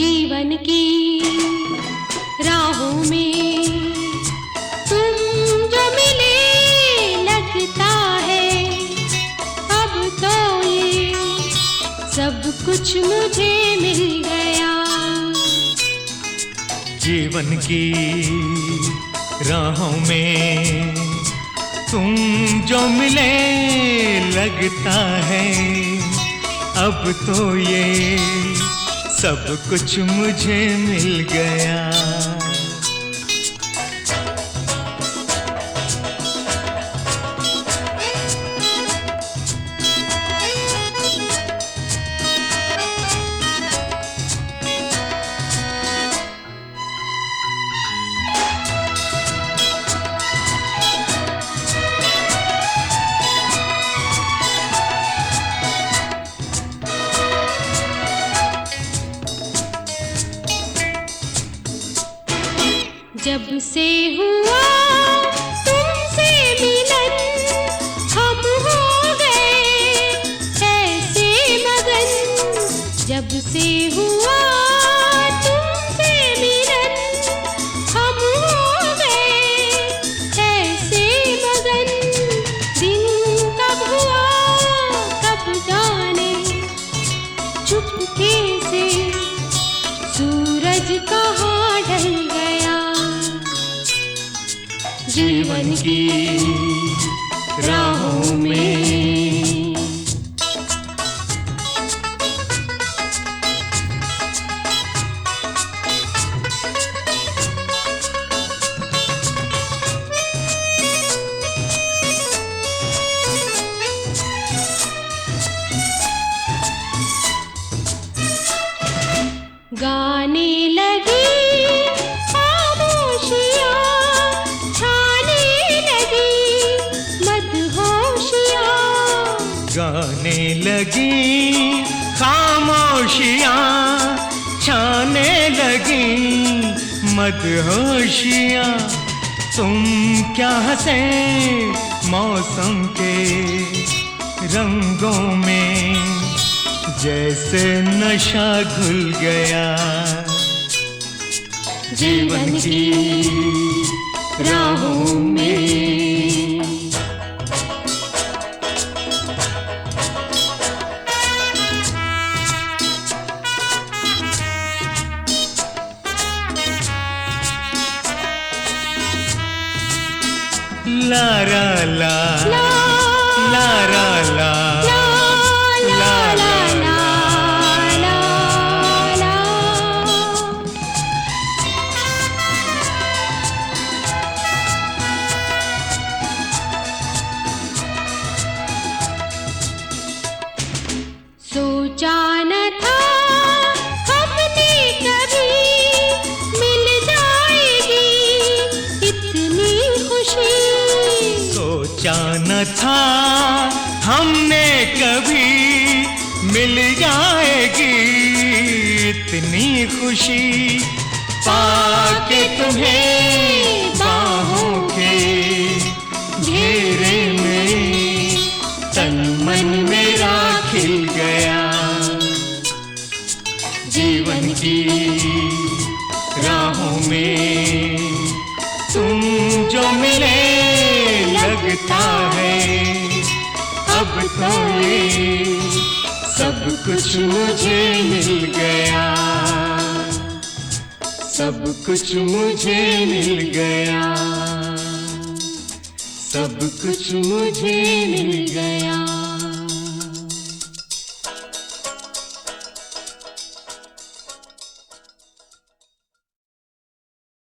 जीवन की राहों में तुम जो मिले, लगता है अब तो ये सब कुछ मुझे मिल गया। जीवन की राहों में तुम जो मिले, लगता है अब तो ये सब कुछ मुझे मिल गया। जब से हुआ तुमसे मिलन, हम हो गए ऐसे मगन। जब से हुआ तुमसे मिलन, हम हो गए ऐसे मगन। दिन कब हुआ कब जाने, चुपके से सूरज कहाँ ढल गया। जीवन की राहों में गाने लगी गाने लगी खामोशियाँ, छाने लगी मदहोशियाँ। तुम क्या हंसे मौसम के रंगों में, जैसे नशा घुल गया। जीवन की राहों में ला रा ला ला रा ला ला ला ला। सोचा न था हमने कभी मिल जाएगी इतनी खुशी। सोचा न था हमने कभी मिल जाएगी इतनी खुशी। पाके तुम्हें बाहों के घेरे में, तन मन मेरा खिल गया। जीवन की राहों में तुम जो मिले, लगता है अब तो ये सब कुछ मुझे मिल गया। सब कुछ मुझे मिल गया। सब कुछ मुझे मिल गया।